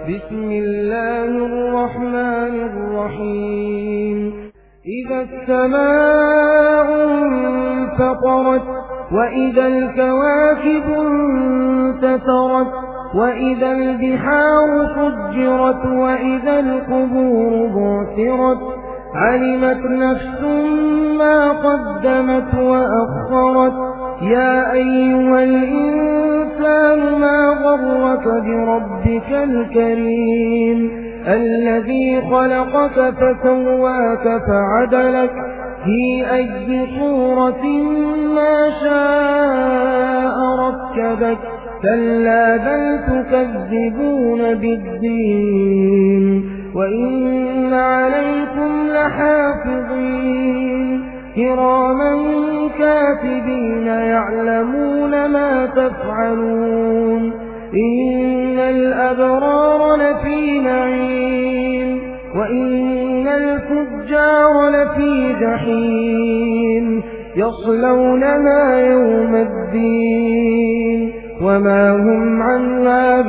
بسم الله الرحمن الرحيم إذا السماء انفطرت وإذا الكواكب انتثرت وإذا البحار فجرت وإذا القبور بعثرت علمت نفس ما قدمت وأخرت يا أيها الإنسان ما غرك بربك الكريم الذي خلقك فسواك فعدلك في أي صورة ما شاء ركبك كلا بل تكذبون بالدين وإن عليكم لحافظين كراما كاتبين يعلمون ما تفعلون إن الأبرار لفي نعيم وإن الفجار لفي جحيم يصلونها يوم الدين وما هم عنها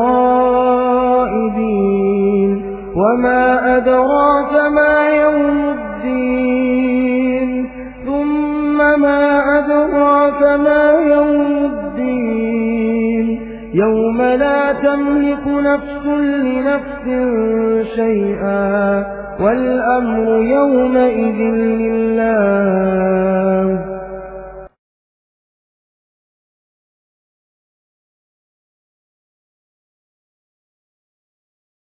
بغائبين وما أدراك ما يوم الدين ثم ما أدراك ما يوم الدين يوم لا تملك نفس لنفس شيئا والأمر يومئذ لله